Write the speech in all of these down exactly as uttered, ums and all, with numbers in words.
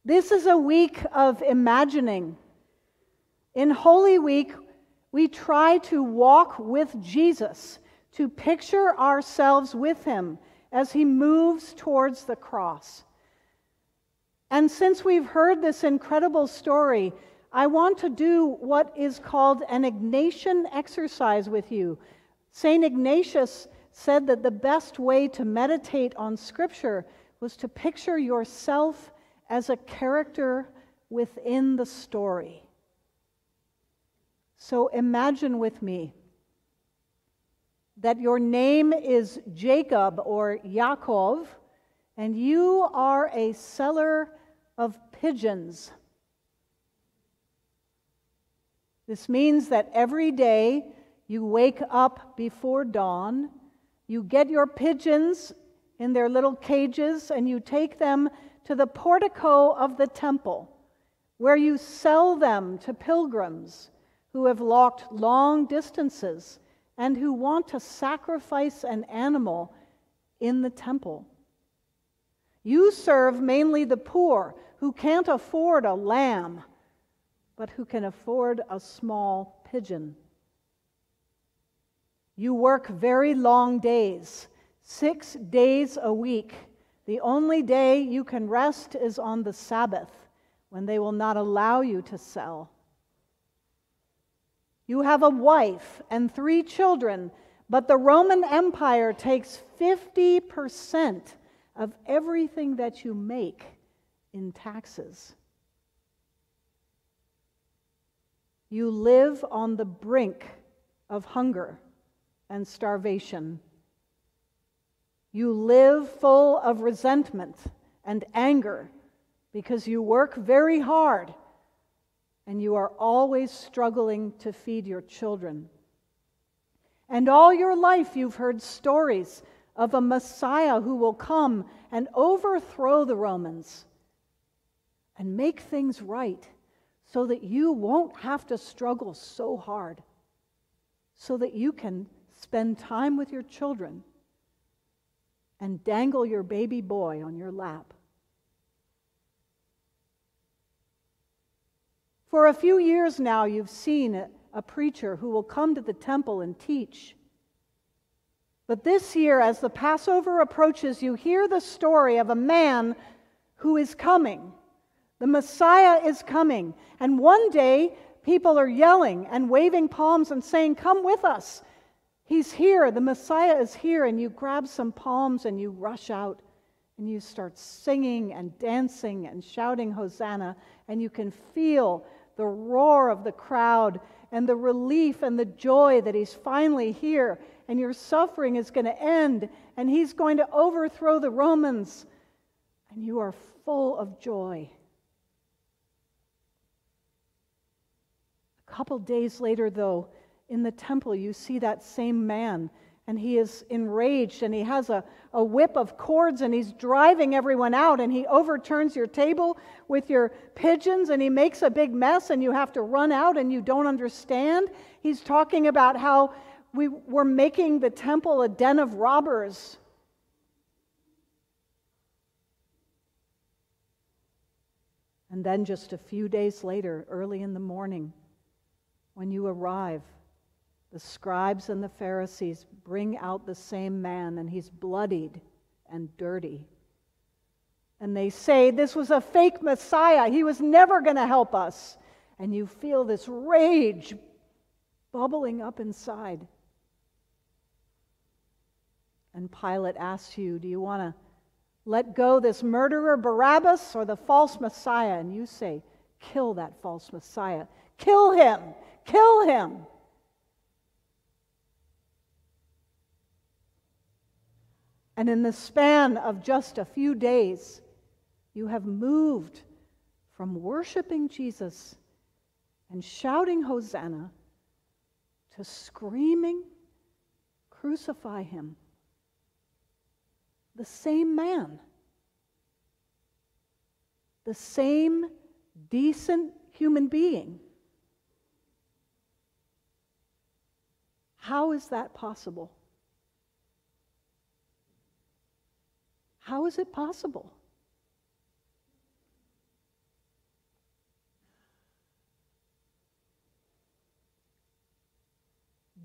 This is a week of imagining. In Holy Week, we try to walk with Jesus, to picture ourselves with him as he moves towards the cross. And since we've heard this incredible story, I want to do what is called an Ignatian exercise with you. Saint Ignatius said that the best way to meditate on Scripture was to picture yourself as a character within the story. So imagine with me that your name is Jacob or Yaakov, and you are a seller of pigeons. This means that every day you wake up before dawn, you get your pigeons in their little cages, and you take them to the portico of the temple, where you sell them to pilgrims who have walked long distances and who want to sacrifice an animal in the temple. You serve mainly the poor who can't afford a lamb, but who can afford a small pigeon. You work very long days, six days a week. The only day you can rest is on the Sabbath, when they will not allow you to sell. You have a wife and three children, but the Roman Empire takes fifty percent of everything that you make in taxes. You live on the brink of hunger and starvation. You live full of resentment and anger because you work very hard and you are always struggling to feed your children. And all your life you've heard stories of a Messiah who will come and overthrow the Romans and make things right so that you won't have to struggle so hard, so that you can spend time with your children and dangle your baby boy on your lap. For a few years now, you've seen a, a preacher who will come to the temple and teach. But this year, as the Passover approaches, you hear the story of a man who is coming. The Messiah is coming. And one day, people are yelling and waving palms and saying, "Come with us. He's here. The Messiah is here." And you grab some palms and you rush out and you start singing and dancing and shouting Hosanna. And you can feel the roar of the crowd and the relief and the joy that he's finally here. And your suffering is going to end. And he's going to overthrow the Romans. And you are full of joy. A couple days later, though, in the temple, you see that same man, and he is enraged, and he has a, a whip of cords, and he's driving everyone out, and he overturns your table with your pigeons, and he makes a big mess, and you have to run out, and you don't understand. He's talking about how we were making the temple a den of robbers. And then just a few days later, early in the morning, when you arrive, the scribes and the Pharisees bring out the same man, and he's bloodied and dirty. And they say, "This was a fake Messiah. He was never going to help us." And you feel this rage bubbling up inside. And Pilate asks you, "Do you want to let go this murderer Barabbas or the false Messiah?" And you say, "Kill that false Messiah. Kill him. Kill him." And in the span of just a few days, you have moved from worshiping Jesus and shouting Hosanna to screaming, "Crucify him." The same man, the same decent human being. How is that possible? How is it possible?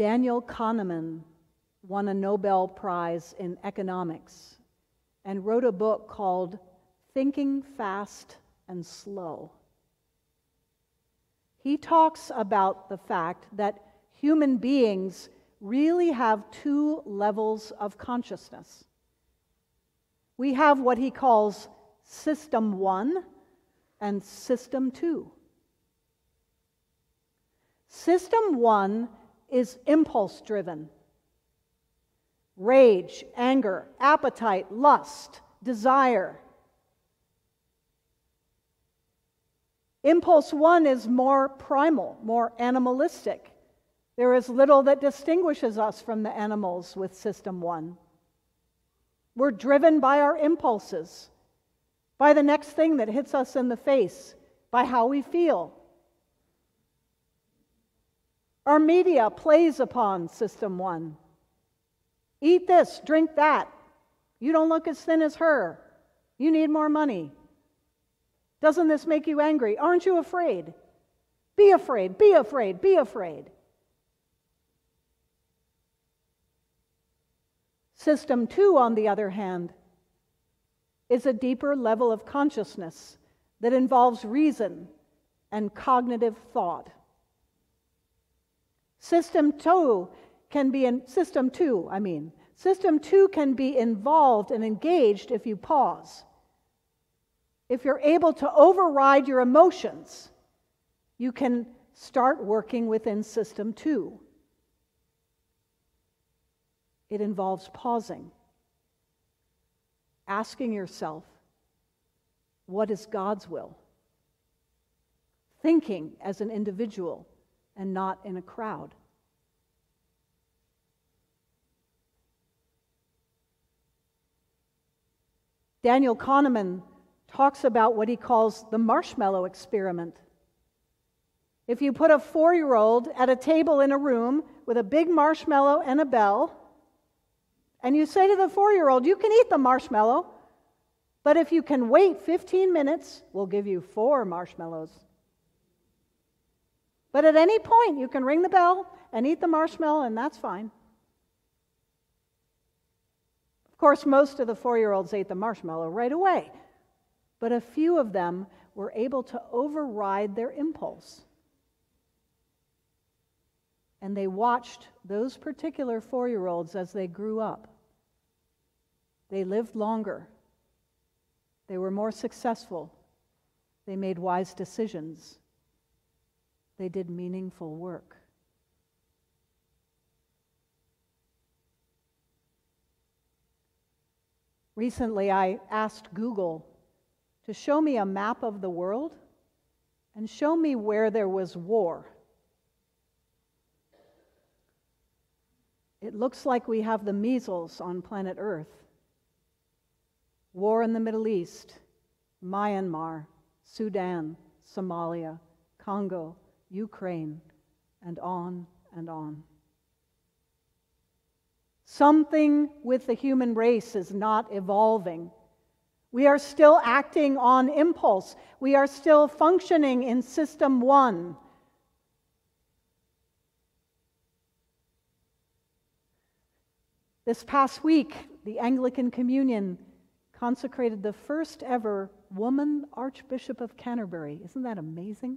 Daniel Kahneman won a Nobel Prize in economics and wrote a book called Thinking Fast and Slow. He talks about the fact that human beings really have two levels of consciousness. We have what he calls System One and System Two. System One is impulse-driven. Rage, anger, appetite, lust, desire. Impulse one is more primal, more animalistic. There is little that distinguishes us from the animals with System One. We're driven by our impulses, by the next thing that hits us in the face, by how we feel. Our media plays upon System One. Eat this, drink that. You don't look as thin as her. You need more money. Doesn't this make you angry? Aren't you afraid? Be afraid, be afraid, be afraid. System two, on the other hand, is a deeper level of consciousness that involves reason and cognitive thought. System two can be in system two, I mean, system two can be involved and engaged if you pause. If you're able to override your emotions, you can start working within System two. It involves pausing, asking yourself, what is God's will? Thinking as an individual and not in a crowd. Daniel Kahneman talks about what he calls the marshmallow experiment. If you put a four-year-old at a table in a room with a big marshmallow and a bell, and you say to the four-year-old, you can eat the marshmallow, but if you can wait fifteen minutes, we'll give you four marshmallows. But at any point, you can ring the bell and eat the marshmallow, and that's fine. Of course, most of the four-year-olds ate the marshmallow right away, but a few of them were able to override their impulse. And they watched those particular four-year-olds as they grew up. They lived longer. They were more successful. They made wise decisions. They did meaningful work. Recently, I asked Google to show me a map of the world and show me where there was war. It looks like we have the measles on planet Earth. War in the Middle East, Myanmar, Sudan, Somalia, Congo, Ukraine, and on and on. Something with the human race is not evolving. We are still acting on impulse. We are still functioning in System One. This past week, the Anglican Communion consecrated the first ever woman Archbishop of Canterbury. Isn't that amazing?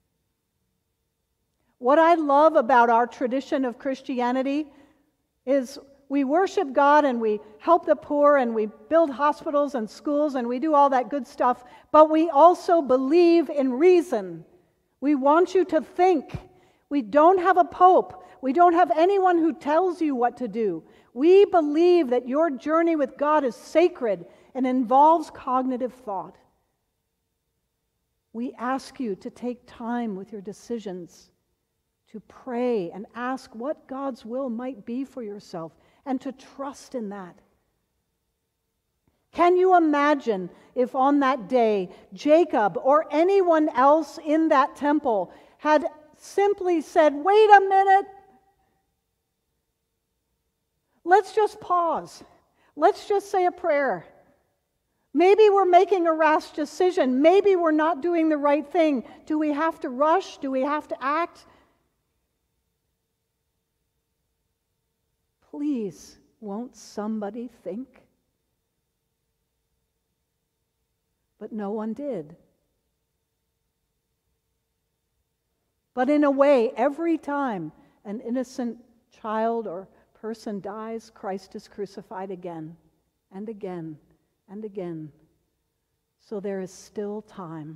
What I love about our tradition of Christianity is we worship God and we help the poor and we build hospitals and schools and we do all that good stuff, but we also believe in reason. We want you to think. We don't have a pope. We don't have anyone who tells you what to do. We believe that your journey with God is sacred and involves cognitive thought. We ask you to take time with your decisions, to pray and ask what God's will might be for yourself, and to trust in that. Can you imagine if on that day Jacob or anyone else in that temple had simply said, wait a minute, let's just pause. Let's just say a prayer. Maybe we're making a rash decision. Maybe we're not doing the right thing. Do we have to rush? Do we have to act? Please, won't somebody think? But no one did. But in a way, every time an innocent child or person dies, Christ is crucified again and again and again. So there is still time.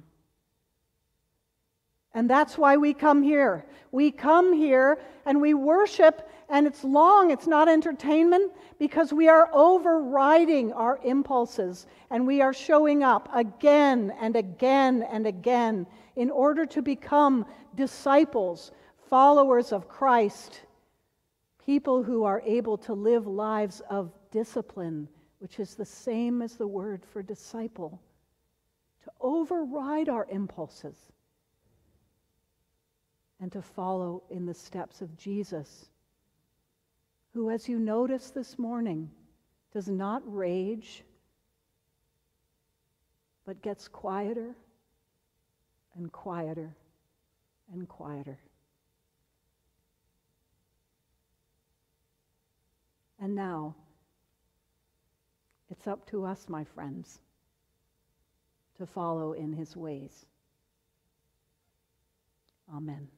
And that's why we come here. We come here and we worship, and it's long, it's not entertainment, because we are overriding our impulses and we are showing up again and again and again in order to become disciples, followers of Christ, people who are able to live lives of discipline, which is the same as the word for disciple, to override our impulses and to follow in the steps of Jesus, who, as you notice this morning, does not rage, but gets quieter and quieter and quieter. And now, it's up to us, my friends, to follow in his ways. Amen.